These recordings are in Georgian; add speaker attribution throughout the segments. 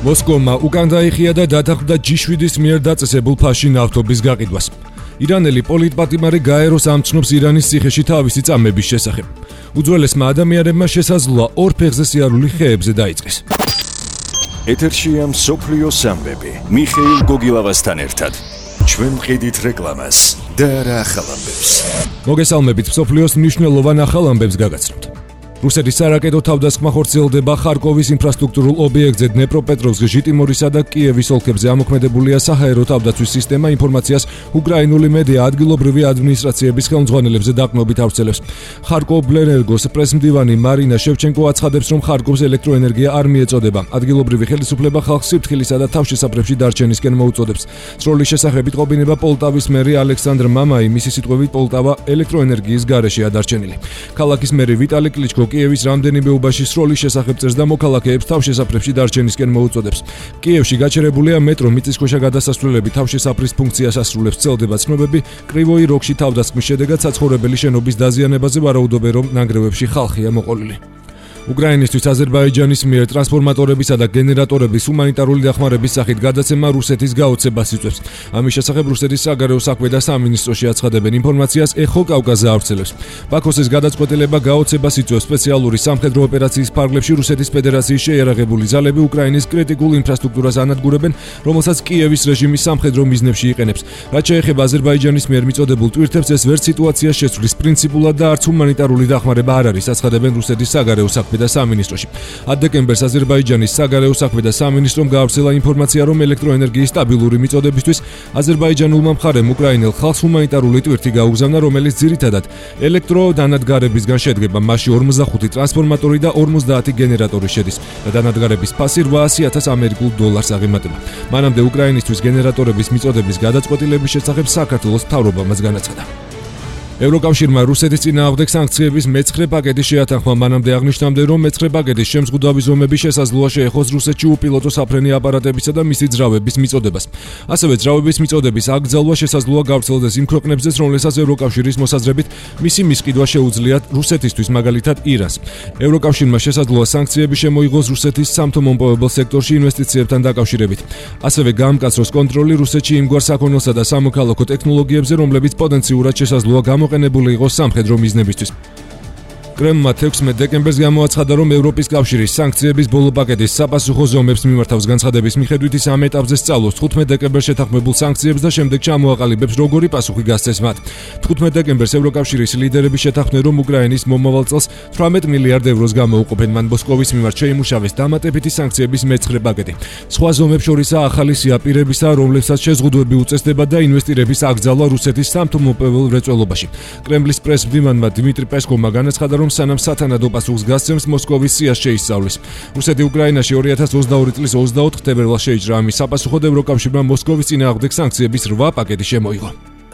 Speaker 1: მოსკოვმა უკან დაიხია და დათანხმდა G7-ის მიერ დაწესებულ ფასში ნავთობის გაყიდვას. ირანელი პოლიტპატიმარი გაეროს ამცნობს ირანის ციხეში თავისი წამების შესახებ. უძველესმა ადამიანებმა შესაძლოა ორ ფეხზე სიარული ხეებზე დაიწყეს.
Speaker 2: ეთერშია მსოფლიო სამბები მიხეილ გოგილავასთან ერთად. ჩვენ ვყიდით რეკლამას და რა ახალ ამბებს.
Speaker 1: მოგესალმებით მსოფლიოს მნიშვნელოვან ახალ ამბებს გაგაცნობთ. რუსეთის სარაკეტო თავდასხმა ხორციელდება ხარკოვის ინფრასტრუქტურულ ობიექტზე დნეპროპეტროვსკის, ჟიტიმორისა და კიევის ოლქებზე ამოქმედებულია საჰაერო თავდაცვის სისტემა. ინფორმაციას უკრაინული მედია ადგილობრივი ადმინისტრაციების ხელმძღვანელებზე დაყრდნობით ავრცელებს. ხარკოვბლენერგოს პრესმდივანი მარინა შევჩენკო აცხადებს, რომ ხარკოვს ელექტროენერგია არ მიეწოდება. ადგილობრივი ხელისუფლება ხალხს სიფრთხილისა და თავშესაფრებში დარჩენისკენ მოუწოდებს. სროლის შესახებ იტყობინება პოლტავის მერი ალექსანდრ მამაი, მისი სიტყვებით პოლტავა ელექტროენერგიის გარეშეა დარჩენილი. ქალაქის მერი ვიტალი კლიჩკო კიევის რამდენიმე უბანში სროლის შესახებ წერს და მოქალაქეებს თავშესაფრებში დარჩენისკენ მოუწოდებს. კიევში გაჩერებულია მეტრო მიწისქვეშა გადასასვლელები, თავშესაფრის ფუნქციას ასრულებს. ვრცელდება ცნობები კრივოი როგში თავდასხმის შედეგად საცხოვრებელი შენობის დაზიანებაზე, ვარაუდობენ, რომ ნანგრევებში ხალხია მოყოლილი. უკრაინისთვის აზერბაიჯანის მიერ ტრანსფორმატორებისა და გენერატორების ჰუმანიტარული დახმარების სახით გადაცემა რუსეთის გაოცებას იწვევს. ამის შესახებ რუსეთის საგარეო საქმე და სამინისტროში აცხადებენ. ინფორმაციას ეხო კავკაზა ავრცელებს. ბაქოსის გადაწყვეტილება გაოცებას იწვევს. სპეციალური სამხედრო ოპერაციის ფარგლებში რუსეთის ფედერაციის შეიარაღებული ძალები უკრაინის კრიტიკულ ინფრასტრუქტურას ანადგურებენ, რომელსაც კიევის რეჟიმის სამხედრო მიზნებში იყენებს. რაც შეეხება აზერბაიჯანის მიერ მიწოდებულ ტვირთებს, ეს ვერ სიტუაციას შეცვლის პრინციპულად და არც ჰუმანიტარული დახმარება არ არის, აცხადებენ რუსეთის საგარეო საქმე და სამინისტროში. 10 დეკემბერს აზერბაიჯანის საგარეო საქმე და სამინისტრომ გაავრცელა ინფორმაცია, რომ ელექტროენერგიის სტაბილური მიწოდებისთვის აზერბაიჯანულმა მხარემ უკრაინელ ხალხს ჰუმანიტარული ტვირთი გაუგზავნა, რომელიც ძირითადად ელექტროდანადგარებისგან შედგება. მასში 45 ტრანსფორმატორი და 50 გენერატორი შედის და დანადგარების ფასი $800,000 ამერიკულ დოლარს აღემატება. მანამდე უკრაინისთვის გენერატორების მიწოდების გადაწყვეტილების შესახებ საქართველოს მთავრობამაც განაცხადა. ევროკავშირმა რუსეთის წინააღმდეგ სანქციების მე-9 პაკეტი შეათანხმა. მანამდე აღნიშნავდნენ, რომ მე-9 პაკეტის შემზღუდვავის ზომები შესაძლოა შეეხოს რუსეთში უპილოტო საფრენი აპარატებისა და მისი ძრავების მიწოდებას. ასევე ძრავების მიწოდების აკრძალვა შესაძლოა გავრცელდეს იმ ქვეყნებზეც, რომლებსაც ევროკავშირის მოსაზრებით მისი მისყიდვა შეუძლიათ რუსეთისთვის, მაგალითად ირანს. ევროკავშირმა შესაძლოა სანქციები შემოიღოს რუსეთის სამთო-მომპოვებელ სექტორში ინვესტიციებთან დაკავშირებით. ასევე გაამკაცროს კონტროლი რუსეთში იმგვარ საქონელსა და სამოქალაქო ტექნოლოგიებზე, რომლებიც პოტენციურად შესაძლოა გამოყენებული იყოს სამხედრო მიზნებისთვის. კრემლმა 16 დეკემბერს გამოაცხადა, რომ ევროპის კავშირის სანქციების ბოლო პაკეტის საპასუხო ზომებს მიმართავს განცხადების მიხედვით ის ამ ეტაპზე სწავლობს 15 დეკემბერს შეთანხმებულ სანქციებს და შემდეგ ჩამოაყალიბებს, როგორი პასუხი გასცეს მათ. 15 დეკემბერს ევროკავშირის ლიდერები შეთანხმდნენ, რომ უკრაინის მომავალ წელს 18 მილიარდ ევროს გამოუყოფენ. მან მოსკოვის მიმართ შეიმუშავეს დამატებითი სანქციების მე-9 პაკეტი. სხვა ზომებს შორისაა ახალი სიაპირებისა, რომლებსაც შეზღუდვები უწესდება და ინვესტირების აკრძალვა რუსეთის სამთო-მომპოვებელ მრეწველობაში. კრემლის პრესმდივანმა დიმიტრი პესკოვმა განაცხადა, რომ სანამ სათანადო პასუხს გასცემს, მოსკოვის სიას შეისწავლის. რუსეთი უკრაინაში 2022 წლის 24 თებერვალს შეიჭრა. ამის საპასუხოდ ევროკავშირმა მოსკოვის წინააღმდეგ სანქციების 8 პაკეტი შემოიღო.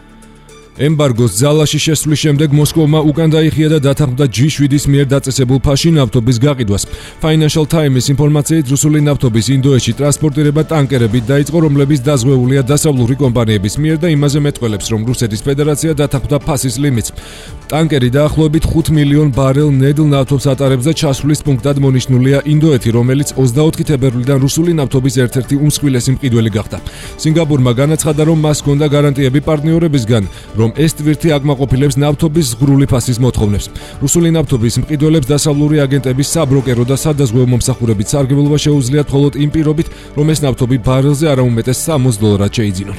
Speaker 1: ემბარგოს ძალაში შესვლის შემდეგ მოსკოვმა უკან დაიხია და დათანხმდა G7-ის მიერ დაწესებულ ფასში ნავთობის გაყიდვას. Financial Times ინფორმაციით რუსული ნავთობის ინდოეთში ტრანსპორტირება ტანკერებით დაიწყო, რომლებიც დაზღვეულია დასავლური კომპანიების მიერ და იმაზე მეტყველებს, რომ რუსეთის ფედერაცია დათანხმდა ფასის ლიმიტს. ტანკერი დაახლოებით 5 მილიონ ბარელ ნედლ ნავთობს ატარებს და ჩასვლის პუნქტად მონიშნულია ინდოეთი, რომელიც 24 თებერვლიდან რუსული ნავთობის ერთ-ერთი უმსხვილესი მყიდველი გახდა. სინგაპურმა განაცხადა, რომ მას ჰქონდა გარანტიები პარტნიორებისგან, რომ ეს ტვირთი აკმაყოფილებს ნავთობის ზღვრული ფასის მოთხოვნებს. რუსული ნავთობის მყიდველებს დასავლური აგენტების საბროკერო და სადაზღვევო მომსახურებით სარგებლობა შეუძლიათ მხოლოდ იმ პირობით, რომ ეს ნავთობი ბარელზე არაუმეტეს $60 შეიძინონ.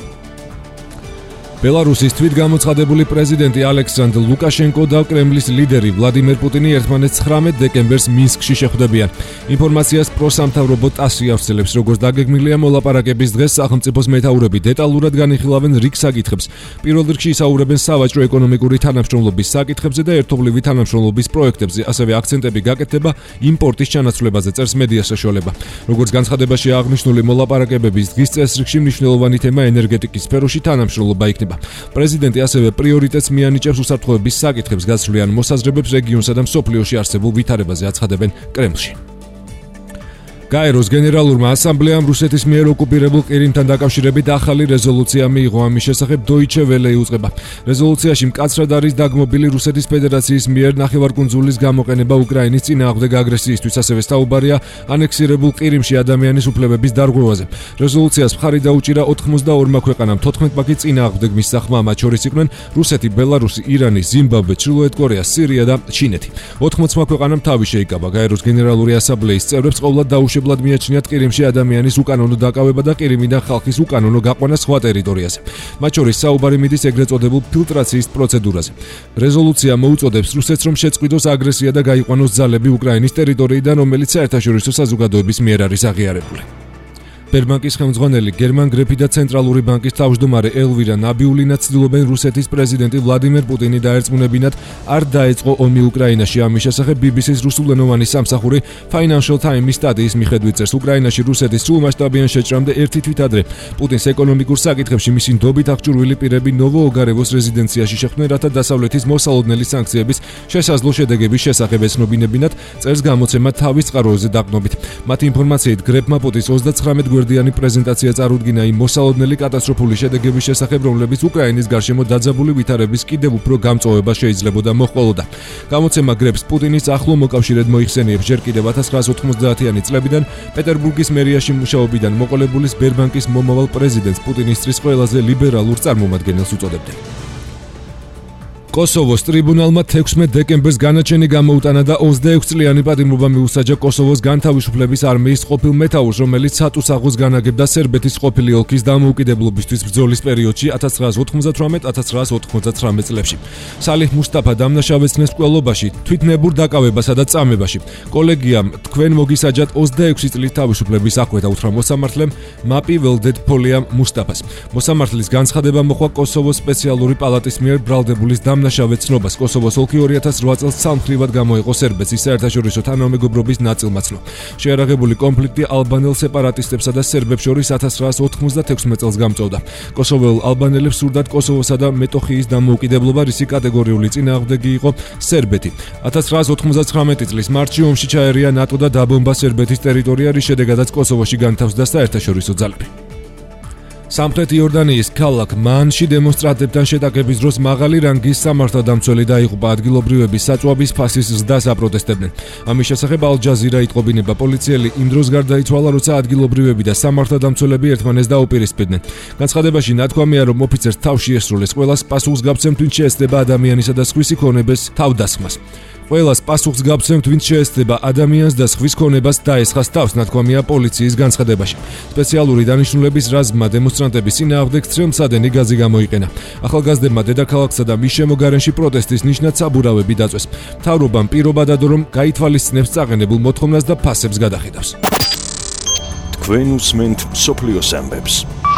Speaker 1: ბელარუსის თვითგამოცხადებული პრეზიდენტი ალექსანდრ ლუკაშენკო და კრემლის ლიდერი ვლადიმერ პუტინი ერთმანეთს 19 დეკემბერს მინსკში შეხვდებიან. ინფორმაციას პროსამთავრობო ტასი ავრცელებს, როგორც დაგეგმილია მოლაპარაკების დღეს სახელმწიფოს მეთაურები დეტალურად განიხილავენ რიგ საკითხებს. პირველ რიგში ისაუბრებენ სავაჭრო-ეკონომიკური თანამშრომლობის საკითხებზე და ერთობლივი თანამშრომლობის პროექტებზე, ასევე აქცენტები გაკეთდება იმპორტის ჩანაცვლებაზე, წერს მედია საშუალება. როგორც განცხადებაში აღნიშნული, მოლაპარაკებების დღის წესრიგში მნიშვნელოვანი თემა ენერგეტიკის სფეროში თანამშრომლობა იქნება. პრეზიდენტი ასევე პრიორიტეტს მიანიჭებს უსაფრთხოების საკითხებს, გაცვლიან მოსაზრებებს რეგიონსა და მსოფლიოში არსებულ ვითარებაზე, აცხადებენ კრემლში. გაეროს გენერალურმა ასამბლეამ რუსეთის მიერ ოკუპირებულ ყირიმთან დაკავშირებით ახალი რეზოლუცია მიიღო. ამის შესახებ Deutsche Welle იუწყება. რეზოლუციაში მკაცრად არის დაგმობილი რუსეთის ფედერაციის მიერ ნახევარკუნძულის გამოყენება უკრაინის წინააღმდეგ აგრესიისთვის, ასევე საუბარია ანექსირებულ ყირიმში ადამიანის უფლებების დარღვევაზე. რეზოლუციას მხარი დაუჭირა 82 ქვეყანამ, 14 პაკი წინააღმდეგ მისახმა, მათ შორის იყვნენ რუსეთი, ბელარუსი, ირანი, ზიმბაბვე, ჩრდილოეთ კორეა, სირია და ჩინეთი. 80 ქვეყანამ თავი შეიკავა. გაეროს გენერალური ასამბლეის წევრებს ყოველად დაუშვებლად მიაჩნიათ ყირიმში ადამიანის უკანონო დაკავება და ყირიმიდან ხალხის უკანონო გაყვანა სხვა ტერიტორიაზე. მათ შორის საუბარი მიდის ეგრეთ წოდებულ ფილტრაციის პროცედურაზე. რეზოლუცია მოუწოდებს რუსეთს, რომ შეწყვიტოს აგრესია და გაიყვანოს ძალები უკრაინის ტერიტორიიდან, რომელიც საერთაშორისო საზოგადოების მიერ არის აღიარებული. ბერბანკის ხელმძღვანელი გერმან გრეფი და ცენტრალური ბანკის თავმჯდომარე ელვირა ნაბიულინა ცდილობენ რუსეთის პრეზიდენტი ვლადიმერ პუტინი დაერწმუნებინათ არ დაეწყო ომი უკრაინაში. ამის შესახებ BBC-ს რუსულენოვანი სამსახური Financial Times სტატიის მიხედვით წერს, უკრაინაში რუსეთის სრულმასშტაბიან შეჭრამდე ერთი თვით ადრე პუტინს ეკონომიკურ საკითხებში მისი ნდობით აღჭურვილი პირები ნოვოოგარევოს რეზიდენციაში შეხვდნენ, რათა დასავლეთის მოსალოდნელი სანქციების შესაძლო შედეგების შესახებ ეცნობინებინათ, წერს გამოცემა თავის წყაროზე დაყნობით. მათი ინფორმაციით გრეფმა პუტინს 29 გვერდიანი პრეზენტაცია წარუდგინა იმ მოსალოდნელი კატასტროფული შედეგების შესახებ, რომლებიც უკრაინის გარშემო დაძაბული ვითარების კიდევ უფრო გამწვავება შეიძლებოდა მოჰყოლოდა. გამოცემა გრეფს პუტინის ახლო მოკავშირედ მოიხსენიებს, ჯერ კიდევ 1990-იანი წლებიდან პეტერბურგის მერიაში მუშაობიდან მოყოლებული ბერბანკის მომავალ პრეზიდენტს პუტინისტრის ყველაზე ლიბერალურ წარმომადგენელს უწოდებდნენ. კოსოვოს ტრიბუნალმა 16 დეკემბერს განაჩენი გამოუტანა და 26 წლიანი პატიმრობა მიუსაჯა კოსოვოს განთავისუფლების არმიის ყოფილ მეთაურს, რომელიც სატუსაღოს განაგებდა სერბეთის ყოფილი ოლქის დამოუკიდებლობისთვის ბრძოლის პერიოდში 1998-1999 წლებში. სალih მუსტაფა დამნაშავეცნეს მკვლელობაში, თვითნებურ დაკავებასა და წამებაში. კოლეგიამ თქვენ მოგისაჯათ 26 წლის თავისუფლების აკვეთა უთხრა მოსამართლემ მაპი ველდეთ ფოლიამ მუსტაფას. მოსამართლის განცხადება მოხდა კოსოვოს სპეციალური პალატის მიერ ბრალდებულის ნაშავეცნობას. კოსოვოს ოლქი 2008 წელს სამხრივად გამოიყო სერბეთის საერთაშორისო თანამეგობრობის ნაწილმაცნო. შეარაღებული კონფლიქტი ალბანელ სეპარატისტებსა და სერბებს შორის 1996 წელს გამწვავდა. კოსოველ ალბანელებს სურდათ კოსოვოსა და მეტოხიის დამოუკიდებლობა, რისი კატეგორიული წინააღმდეგი იყო სერბეთი. 1999 წლის მარტში ომში ჩაერია ნატო და დაბომბა სერბეთის ტერიტორია, რის შედეგადაც კოსოვოში განთავსდა საერთაშორისო ძალები. სამხრეთ იორდანიის ქალაქ მანში დემონსტრანტებთან შეტაკების დროს მაღალი რანგის სამართალდამცველი დაიღუპა, ადგილობრივების საწვავის ფასის ზრდას აპროტესტებდნენ. ამის შესახებ ალ-ჯაზირა იტყობინება, პოლიციელი იმ დროს გარდაიცვალა, როცა ადგილობრივები და სამართალდამცველები ერთმანეთს დაუპირისპირდნენ. განცხადებაში ნათქვამია, რომ ოფიცერს თავში ესრულეს ყველას პასუხს გაბცემთ, ვინც შეესწრება ადამიანისა და სხვისი ქონების თავდასხმას. ყველას პასუხს გაბცემთ, ვინც შეესწრება ადამიანს და სხვის ქონებას დაესხას თავს, ნათქვამია პოლიციის განცხადებაში. სპეციალური დანიშნულების რაზმმა დემონსტრანტების წინააღმდეგ ცრემლსადენი გაზი გამოიყენა. ახალგაზრდებმა დედაქალაქსა და მის შემოგარენში პროტესტის ნიშნად საბურავები დაწვეს. მთავრობამ პირობა დადო, რომ გაითვალისწინებს წაყენებულ მოთხოვნას და ფასებს გადახედავს.
Speaker 2: თქვენ უსმენთ მსოფლიოს ამბებს.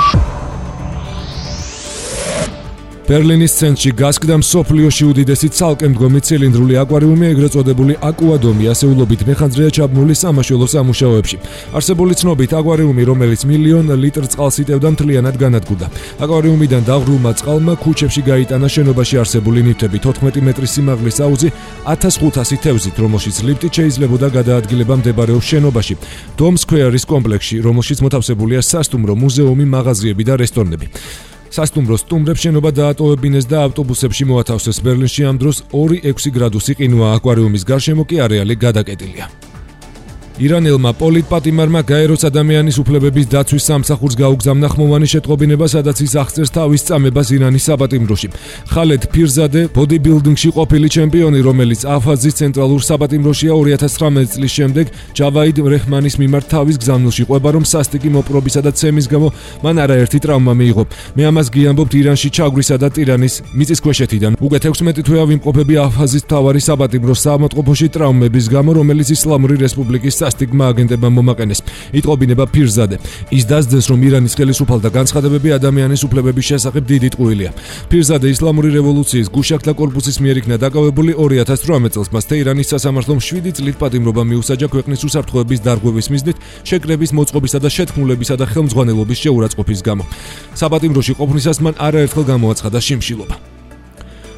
Speaker 1: ბერლინის ცენტრში გასკდა მსოფლიოში უდიდესი ცალკე მდგომი ცილინდრული აკვარიუმი, ეგრეთ წოდებული აკუადომი, ასეულობით მეხანძრეა ჩაბმული სამაშველო სამუშაოებში. არსებული ცნობით, აკვარიუმი, რომელიც 1,000,000 ლიტრ წყალს იტევდა, მთლიანად განადგურდა. აკვარიუმიდან დაღრუმა წყალმა ქუჩებში გაიტანა შენობაში არსებული ნივთები, 14 მეტრის სიმაღლის აუზი 1500 თევზით, რომელშიც ლიფტით შეიძლებოდა გადაადგილება მდებარეობს შენობაში. დომ სკვერის კომპლექსში, რომელშიც მოთავსებულია სასტუმრო, მუზეუმი, მაღაზიები და რესტორნები. სასტუმროს სტუმრებს შენობა დაატოვებინეს და ავტობუსებში მოათავსეს. ბერლინში ამ დროს 2-6 გრადუსი ყინვაა, აკვარიუმის გარშემო კი არეალი გადაკეტილია. ირანელმა პოლიტპატიმარმა გაეროს ადამიანის უფლებების დაცვის სამსახურს გაუგზავნა ხმოვანი შეტყობინება, სადაც ის აღწერს თავის წამებას ირანის საპატიმროში. ხალედ ფირზადე ბოდიბილდინგში ყოფილი ჩემპიონი, რომელიც აფაზის ცენტრალურ საპატიმროშია, 2019 წლის შემდეგ ჯავაიდ რეჰმანის მიმართ თავის გზავნილში ყვება, რომ სასტიკი მოპყრობისა და ცემის გამო მან არაერთი ტრავმა მიიღო. მე ამას გიამბობთ ირანში ჩაგვრისა და ტირანის მიწისქვეშეთიდან. უკვე 16 თვეა ვიმყოფები აფაზის მთავარი საპატიმროს საავადმყოფოში ტრავმების გამო, რომელიც ისლამური რესპუბლიკის სასტიგმა აგენტებმა მომაყენეს. იტყობინება ფირზადე. ის დასძეს, რომ ირანის ხელისუფალთა განცხადებები ადამიანის უფლებების შესახებ დიდი ტყუილია. ფირზადე ისლამური რევოლუციის გუშაქთა კორპუსის მიერ იქნა დაკავებული 2018 წელს. მას თეირანის სასამართლომ 7 წლით პატიმრობა მიუსაჯა ქვეყნის უსაფრთხოების დარღვევის მიზნით, შეკრების მოწყობისა და შეთქმულებისა და ხელმძღვანელობის შეურაცხყოფის გამო. საპატიმროში ყოფნისას მან არაერთხელ გამოაცხადა შიმშილობა.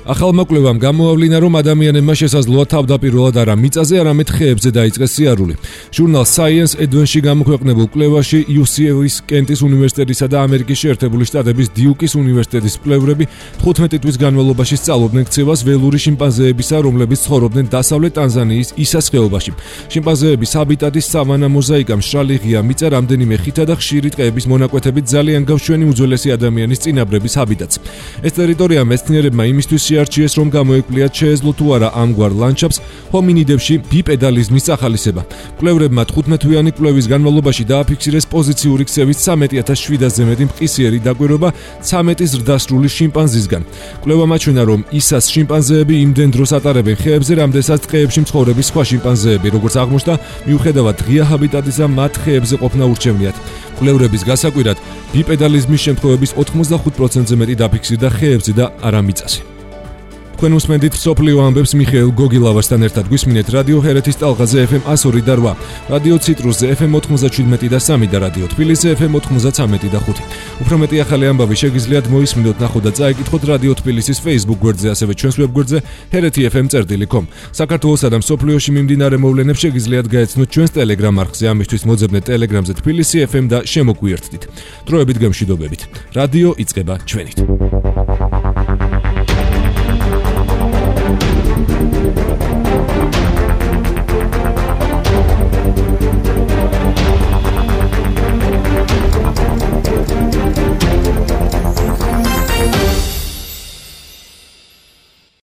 Speaker 1: ახალმა კვლევამ გამოავლინა, რომ ადამიანებმა შესაძლოა თავდაპირველად არა მიწაზე, არამედ ხეებზე დაიწყეს სიარული. ჟურნალ Science Advance-ში გამოქვეყნებულ კვლევაში UCLA-ის კენტის უნივერსიტეტისა და ამერიკის შეერთებული შტატების დიუკის უნივერსიტეტის კვლევრები 15 თვის განმავლობაში სწავლობდნენ ქცევას ველური შიმპანზეებისა, რომლებიც ცხოვრობდნენ დასავლეთ ტანზანიის ისას ხეობაში. შიმპანზეების ჰაბიტატის სავანა მოზაიკა მშრალი ღია მიწა, რამდენიმე ხითა და ხშირი ტყეების მონაკვეთებით ძალიან გავშვენი უძველესი ადამიანის წინაბრების ჰაბიტატს. ეს ტერიტორია მეცნიერებმა იმისთვის შეარჩიეს, რომ გამოეკვლიათ შეეძლო თუ არა ამგვარ ლანდშაფტს ჰომინიდებში ბიპედალიზმის სახალისება. კვლევრებმა 15-თვიანი კვლევის განმავლობაში დააფიქსირეს პოზიციური ქცევის 13700-ზე მეტი მყისიერი დაკვირვება 13 ზრდასრული შიმპანზისგან. კვლევამ აჩვენა, რომ ისას შიმპანზეები იმდენ დროს ატარებენ ხეებზე, რამდენსაც ტყეებში მცხოვრები სხვა შიმპანზეები, როგორც აღმოჩნდა, მიუხედავად ღია ჰაბიტატისა, მათ ხეებზე ყოფნა ურჩევნიათ. კვლევრების გასაკვირად, ბიპედალიზმის შემთხვევების 85%-ზე მეტი დაფიქსირდა ხეებზე და არა მიწაზე. თქვენ უსმენთ მსოფლიო ამბებს მიხეილ გოგილავასთან ერთად. გვისმინეთ რადიო ჰერეთის ტალღაზე FM 102 და 8, რადიო ციტრუსზე FM 97 და 3 და რადიო თბილისზე FM 93 და 5. უფრო მეტი ახალი ამბავი შეგიძლიათ მოისმინოთ, ნახოთ და წაიკითხოთ რადიო თბილისის Facebook გვერდზე, ასევე ჩვენს ვებგვერდზე hereti.fm.com. საქართველოსა და მსოფლიოში მიმდინარე მოვლენებს შეგიძლიათ გაეცნოთ ჩვენს Telegram არხზე. ამისთვის მოძებნეთ Telegram-ზე თბილისი FM და შემოგვიერთდით. დროებით გემშვიდობებით. რადიო იწყება ჩვენით.